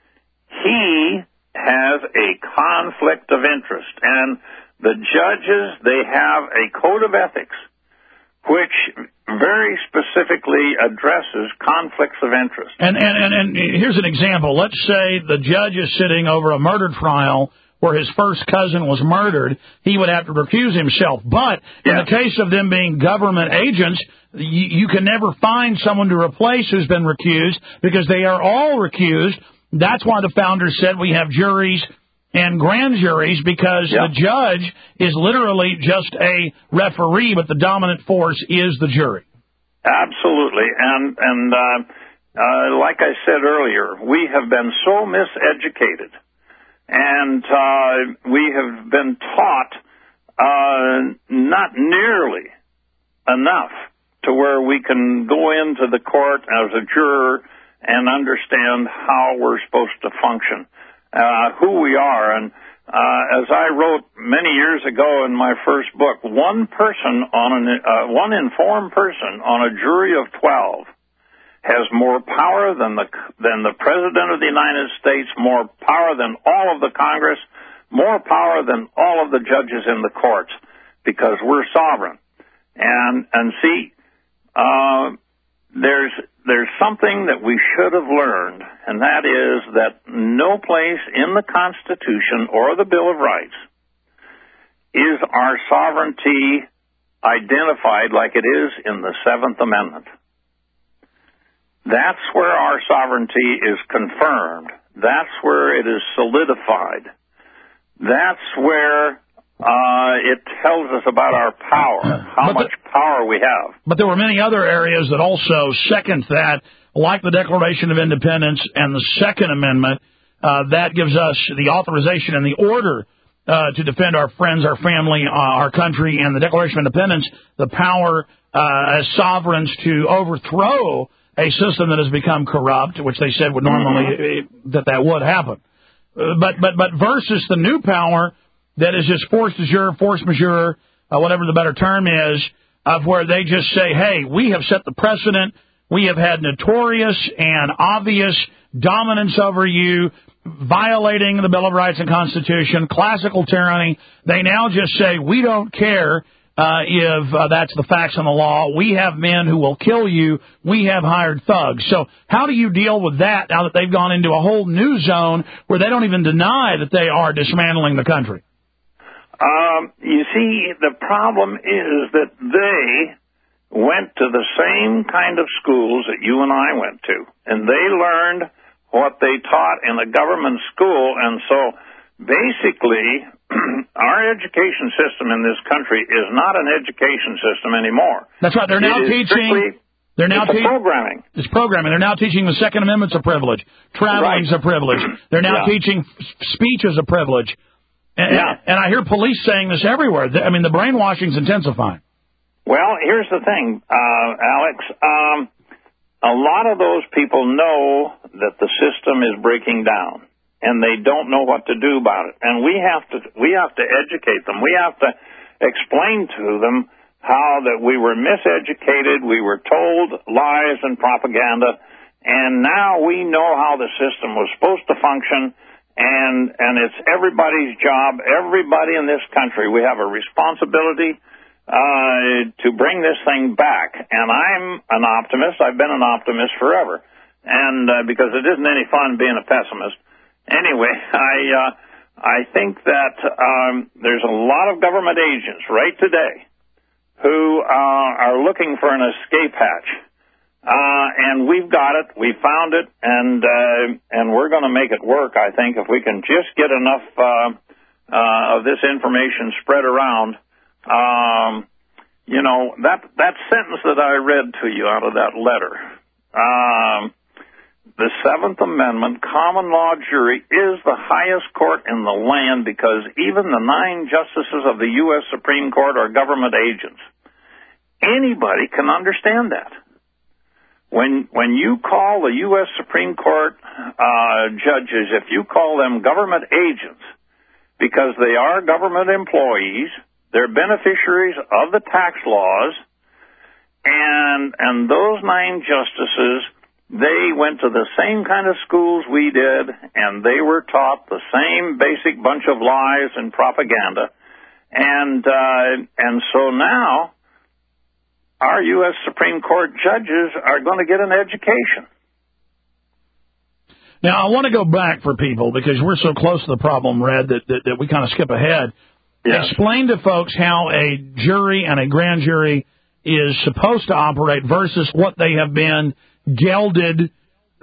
S9: he has a conflict of interest. And the judges, they have a code of ethics which very specifically addresses conflicts of interest.
S2: And here's an example. Let's say the judge is sitting over a murder trial where his first cousin was murdered. He would have to recuse himself. But in the case of them being government agents, you can never find someone to replace who's been recused because they are all recused. That's why the founders said we have juries and grand juries, because the judge is literally just a referee, but the dominant force is the jury.
S9: Absolutely. And like I said earlier, we have been so miseducated, and we have been taught not nearly enough to where we can go into the court as a juror and understand how we're supposed to function. Who we are. And as I wrote many years ago in my first book, one informed person on a jury of 12 has more power than the President of the United States, more power than all of the Congress, more power than all of the judges in the courts, because we're sovereign. And see, there's something that we should have learned, and that is that no place in the Constitution or the Bill of Rights is our sovereignty identified like it is in the Seventh Amendment. That's where our sovereignty is confirmed. That's where it is solidified. That's where it tells us about our power, how much power we have.
S2: But there were many other areas that also second that, like the Declaration of Independence and the Second Amendment, that gives us the authorization and the order to defend our friends, our family, our country, and the Declaration of Independence, the power as sovereigns to overthrow a system that has become corrupt, which they said would normally, that would happen. But versus the new power that is just force majeure, whatever the better term is, of where they just say, hey, we have set the precedent, we have had notorious and obvious dominance over you, violating the Bill of Rights and Constitution, classical tyranny. They now just say, we don't care if that's the facts on the law. We have men who will kill you. We have hired thugs. So how do you deal with that now that they've gone into a whole new zone where they don't even deny that they are dismantling the country?
S9: You see, the problem is that they went to the same kind of schools that you and I went to, and they learned what they taught in the government school, and so basically our education system in this country is not an education system anymore.
S2: That's right. They're now teaching.
S9: Programming.
S2: It's programming. They're now teaching the Second Amendment's a privilege. Traveling's a privilege. They're now teaching speech is a privilege. And I hear police saying this everywhere. I mean, the brainwashing's intensifying.
S9: Well, here's the thing, Alex. A lot of those people know that the system is breaking down, and they don't know what to do about it. And we have to educate them. We have to explain to them how that we were miseducated, we were told lies and propaganda, and now we know how the system was supposed to function. And it's everybody's job, everybody in this country. We have a responsibility to bring this thing back. And I'm an optimist. I've been an optimist forever. And because it isn't any fun being a pessimist. Anyway, I think that there's a lot of government agents right today who are looking for an escape hatch. And we've got it, we found it, and we're going to make it work, I think, if we can just get enough of this information spread around. You know, that sentence that I read to you out of that letter, the Seventh Amendment, common law jury is the highest court in the land because even the 9 justices of the U.S. Supreme Court are government agents. Anybody can understand that. When you call the U.S. Supreme Court judges, if you call them government agents, because they are government employees, they're beneficiaries of the tax laws, and those 9 justices, they went to the same kind of schools we did, and they were taught the same basic bunch of lies and propaganda, and so now our U.S. Supreme Court judges are going to get an education.
S2: Now, I want to go back for people, because we're so close to the problem, Red, that we kind of skip ahead.
S9: Yes.
S2: Explain to folks how a jury and a grand jury is supposed to operate versus what they have been gelded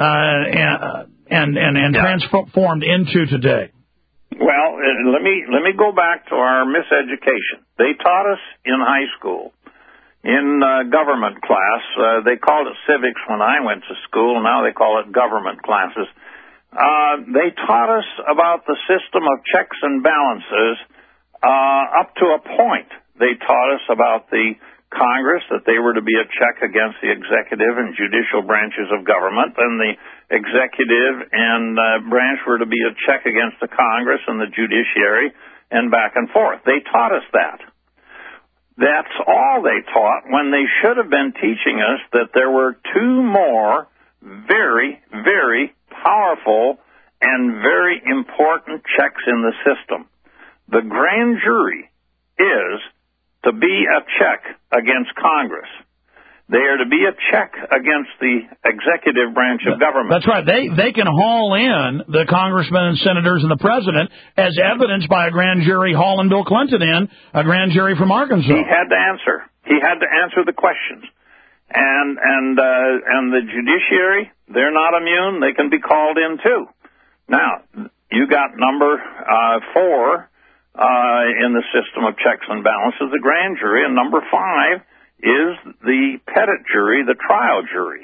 S2: and transformed into today.
S9: Well, let me go back to our miseducation. They taught us in high school, in government class. They called it civics when I went to school. Now they call it government classes. They taught us about the system of checks and balances up to a point. They taught us about the Congress, that they were to be a check against the executive and judicial branches of government, and the executive and branch were to be a check against the Congress and the judiciary, and back and forth. They taught us that. That's all they taught, when they should have been teaching us that there were 2 more very, very powerful and very important checks in the system. The grand jury is to be a check against Congress. They are to be a check against the executive branch of government.
S2: That's right. They can haul in the congressmen and senators and the president, as evidenced by a grand jury hauling Bill Clinton in, a grand jury from Arkansas.
S9: He had to answer. He had to answer the questions. And the judiciary, they're not immune. They can be called in too. Now, you got number 4 in the system of checks and balances, the grand jury, and number 5 is the petit jury, the trial jury.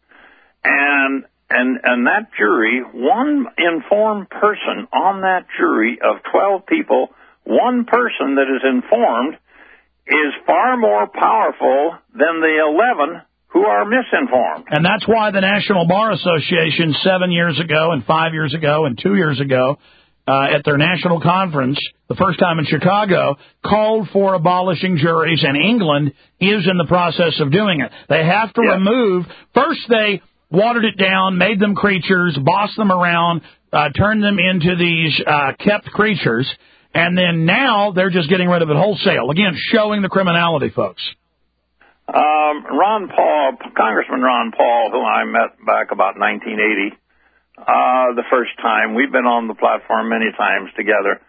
S9: And that jury, one informed person on that jury of 12 people, one person that is informed is far more powerful than the 11 who are misinformed.
S2: And that's why the National Bar Association 7 years ago and 5 years ago and 2 years ago at their national conference, the first time in Chicago, called for abolishing juries, and England is in the process of doing it. They have to remove, first they watered it down, made them creatures, bossed them around, turned them into these kept creatures, and then now they're just getting rid of it wholesale. Again, showing the criminality, folks.
S9: Congressman Ron Paul, who I met back about 1980, the first time. We've been on the platform many times together.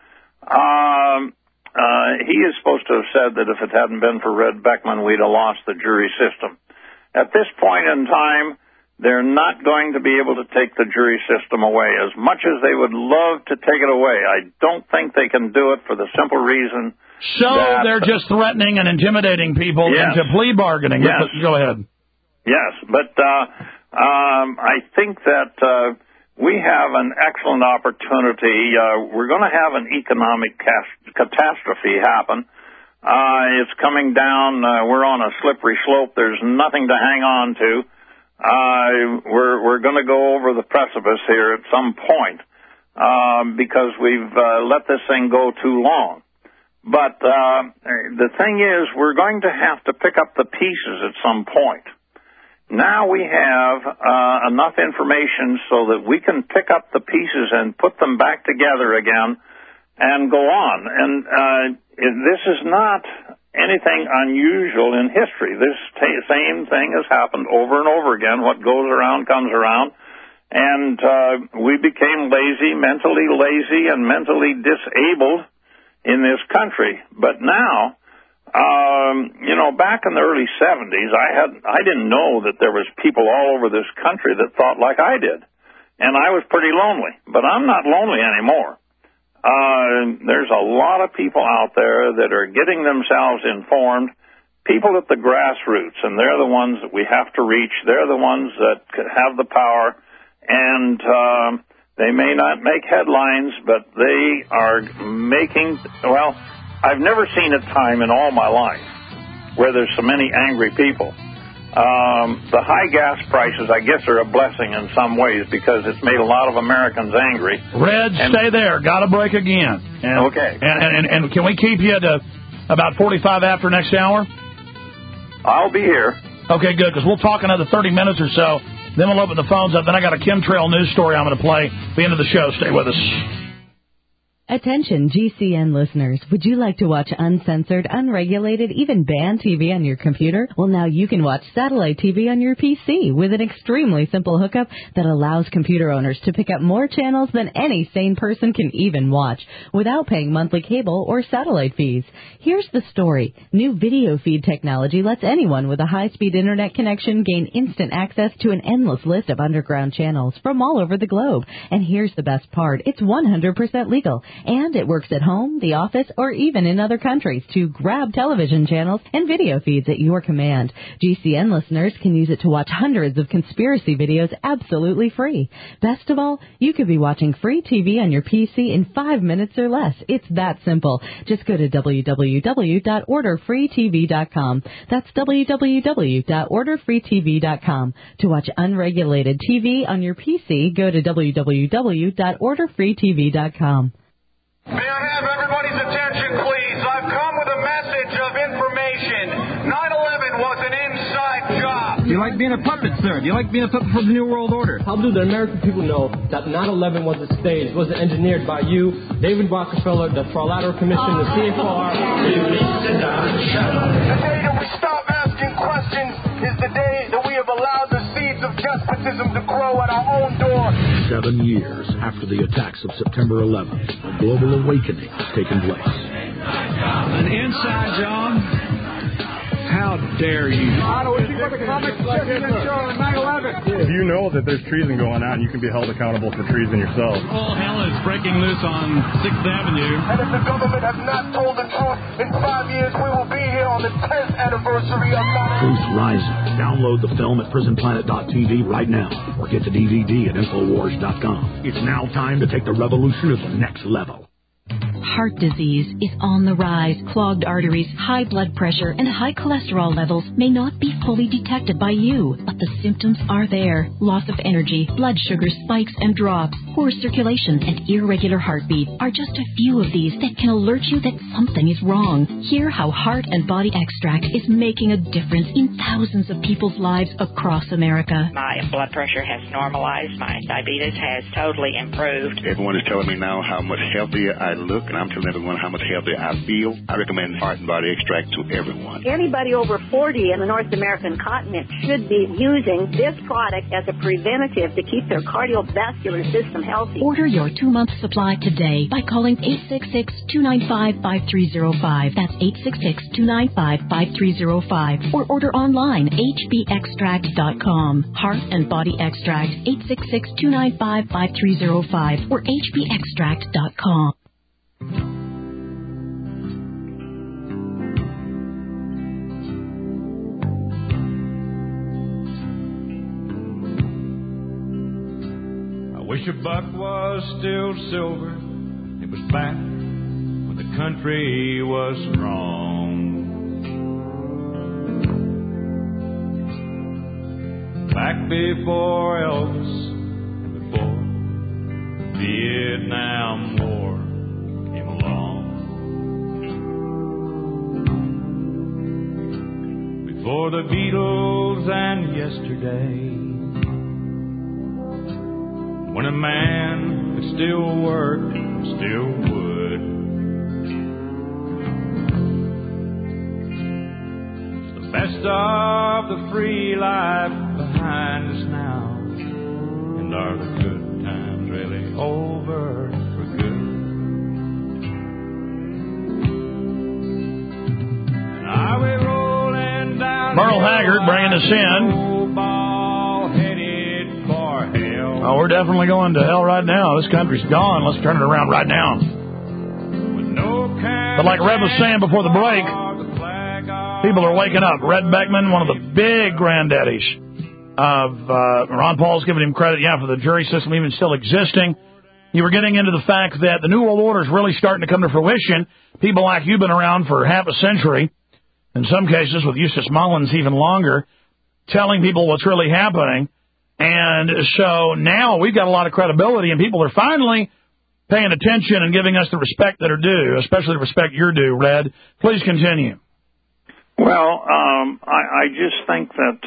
S9: He is supposed to have said that if it hadn't been for Red Beckman, we'd have lost the jury system. At this point in time, they're not going to be able to take the jury system away. As much as they would love to take it away, I don't think they can do it for the simple reason that
S2: they're just threatening and intimidating people into plea bargaining.
S9: Yes.
S2: Go ahead.
S9: Yes, but I think that we have an excellent opportunity. We're going to have an economic catastrophe happen. It's coming down. We're on a slippery slope. There's nothing to hang on to. We're going to go over the precipice here at some point because we've let this thing go too long. But the thing is, we're going to have to pick up the pieces at some point. Now we have enough information so that we can pick up the pieces and put them back together again and go on. And this is not anything unusual in history. This same thing has happened over and over again. What goes around comes around. And we became mentally lazy and mentally disabled in this country. But now, back in the early 70s, I didn't know that there was people all over this country that thought like I did. And I was pretty lonely. But I'm not lonely anymore. There's a lot of people out there that are getting themselves informed, people at the grassroots, and they're the ones that we have to reach. They're the ones that have the power, and they may not make headlines, but they are making, well, I've never seen a time in all my life where there's so many angry people. The high gas prices, I guess, are a blessing in some ways because it's made a lot of Americans angry.
S2: Red, stay there. Got to break again.
S9: Okay.
S2: And can we keep you to about 45 after next hour?
S9: I'll be here.
S2: Okay, good, because we'll talk another 30 minutes or so. Then we'll open the phones up. Then I got a chemtrail news story I'm going to play at the end of the show. Stay with us.
S3: Attention GCN listeners, would you like to watch uncensored, unregulated, even banned TV on your computer? Well, now you can watch satellite TV on your PC with an extremely simple hookup that allows computer owners to pick up more channels than any sane person can even watch without paying monthly cable or satellite fees. Here's the story. New video feed technology lets anyone with a high-speed internet connection gain instant access to an endless list of underground channels from all over the globe. And here's the best part. It's 100% legal. And it works at home, the office, or even in other countries to grab television channels and video feeds at your command. GCN listeners can use it to watch hundreds of conspiracy videos absolutely free. Best of all, you could be watching free TV on your PC in 5 minutes or less. It's that simple. Just go to www.orderfreetv.com. That's www.orderfreetv.com. To watch unregulated TV on your PC, go to www.orderfreetv.com.
S15: May I have everybody's attention, please? I've come with a message of information. 9/11 was an inside job.
S4: Do you like being a puppet, sir? Do you like being a puppet for the New World Order? How do the American people know that 9/11 was a stage, was engineered by you, David Rockefeller, the Trilateral Commission, the CFR?
S15: The day that we stop asking questions is the day that we have allowed the seeds of despotism to grow at our own door.
S23: 7 years after the attacks of September 11th, a global awakening has taken place.
S24: An inside job? How dare you?
S25: If you know that there's treason going on, you can be held accountable for treason yourself.
S24: All hell is breaking loose on 6th Avenue.
S15: And if the government has not told the truth, in 5 years we will be here on the 10th anniversary of 9/11.
S23: Truth Rising. Download the film at prisonplanet.tv right now or get the DVD at Infowars.com. It's now time to take the revolution to the next level.
S26: Heart disease is on the rise. Clogged arteries, high blood pressure, and high cholesterol levels may not be fully detected by you, but the symptoms are there. Loss of energy, blood sugar spikes and drops, poor circulation, and irregular heartbeat are just a few of these that can alert you that something is wrong. Hear how Heart and Body Extract is making a difference in thousands of people's lives across America.
S27: My blood pressure has normalized. My diabetes has totally improved.
S28: Everyone is telling me now how much healthier I look, and I'm telling everyone how much healthier I feel. I recommend Heart and Body Extract to everyone.
S29: Anybody over 40 in the North American continent should be using this product as a preventative to keep their cardiovascular system healthy.
S26: Order your 2-month supply today by calling 866-295-5305. That's 866-295-5305. Or order online, hbextract.com. Heart and Body Extract, 866-295-5305 or hbextract.com.
S30: I wish a buck was still silver. It was back when the country was strong. Back before Elvis and before the Vietnam War came along. Before the Beatles and yesterday, when a man could still work and still would. best of the free life behind us now? And are the good times really over for good? And are we rolling down
S2: Merle Haggard bringing us in. Oh, we're definitely going to hell right now. This country's gone. Let's turn it around right now. But like Red was saying before the break, people are waking up. Red Beckman, one of the big granddaddies of Ron Paul's giving him credit, for the jury system even still existing. You were getting into the fact that the New World Order is really starting to come to fruition. People like you've been around for half a century, in some cases with Eustace Mullins even longer, telling people what's really happening. And so now we've got a lot of credibility, and people are finally paying attention and giving us the respect that are due, especially the respect you're due, Red. Please continue.
S9: Well, I just think that,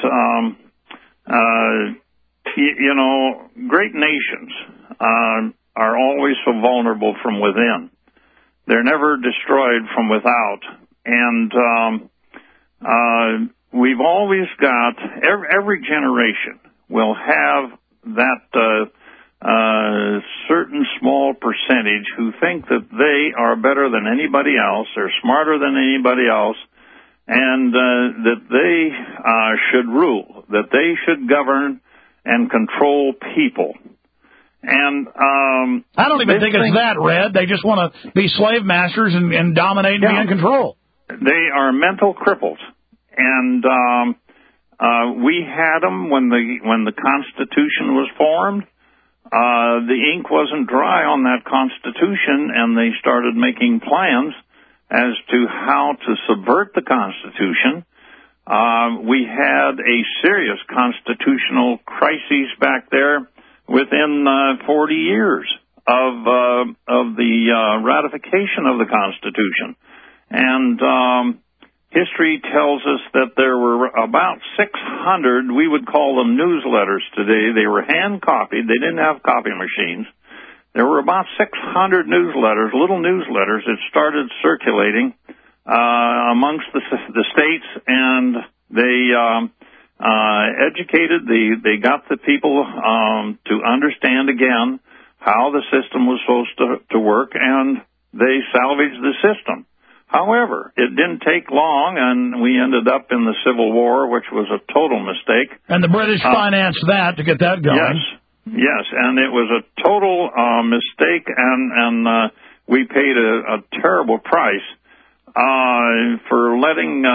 S9: great nations are always so vulnerable from within. They're never destroyed from without. And we've always got, every generation will have that certain small percentage who think that they are better than anybody else, they're smarter than anybody else, and that they should rule, that they should govern and control people. And
S2: I don't even think it's that, Red. They just want to be slave masters and dominate and be in control.
S9: They are mental cripples. And we had them when the Constitution was formed. The ink wasn't dry on that Constitution, and they started making plans as to how to subvert the Constitution. We had a serious constitutional crisis back there within 40 years of the ratification of the Constitution. And history tells us that there were about 600, we would call them newsletters today. They were hand-copied. They didn't have copy machines. There were about 600 newsletters, little newsletters, that started circulating amongst the states, and they educated, they got the people to understand again how the system was supposed to work, and they salvaged the system. However, it didn't take long, and we ended up in the Civil War, which was a total mistake.
S2: And the British financed that to get that going.
S9: Yes, and it was a total mistake, and we paid a terrible price for letting,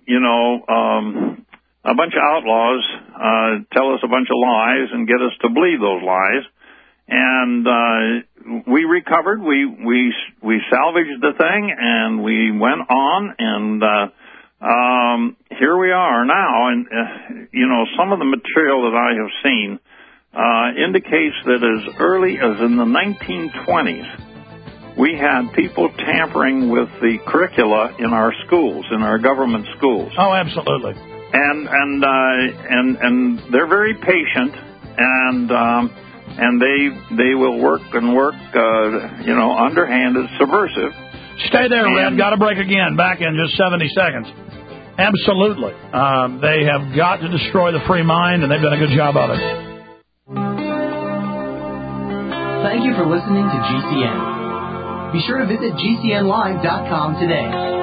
S9: a bunch of outlaws tell us a bunch of lies and get us to believe those lies. And we recovered, we salvaged the thing, and we went on, and here we are now. And, some of the material that I have seen indicates that as early as in the 1920s, we had people tampering with the curricula in our schools, in our government schools.
S2: Oh, absolutely.
S9: And they're very patient, and they will work, underhanded, subversive.
S2: Stay there, Red. Got to break again. Back in just 70 seconds. Absolutely. They have got to destroy the free mind, and they've done a good job of it.
S5: Thank you for listening to GCN. Be sure to visit GCNlive.com today.